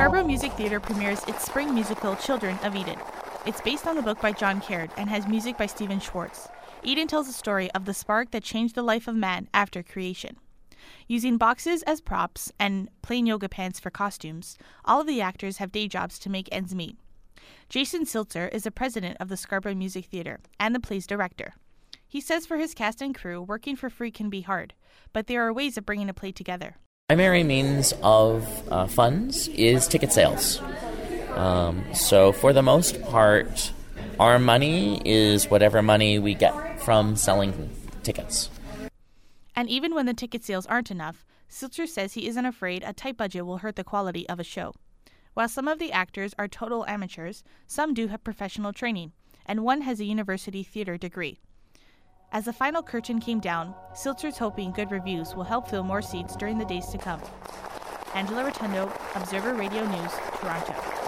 Scarborough Music Theatre premieres its spring musical, Children of Eden. It's based on the book by John Caird and has music by Stephen Schwartz. Eden tells the story of the spark that changed the life of man after creation. Using boxes as props and plain yoga pants for costumes, all of the actors have day jobs to make ends meet. Jason Siltzer is the president of the Scarborough Music Theatre and the play's director. He says for his cast and crew, working for free can be hard, but there are ways of bringing a play together. Primary means of funds is ticket sales. So for the most part, our money is whatever money we get from selling tickets. And even when the ticket sales aren't enough, Siltzer says he isn't afraid a tight budget will hurt the quality of a show. While some of the actors are total amateurs, some do have professional training, and one has a university theater degree. As the final curtain came down, Siltzer's hoping good reviews will help fill more seats during the days to come. Angela Rotundo, Observer Radio News, Toronto.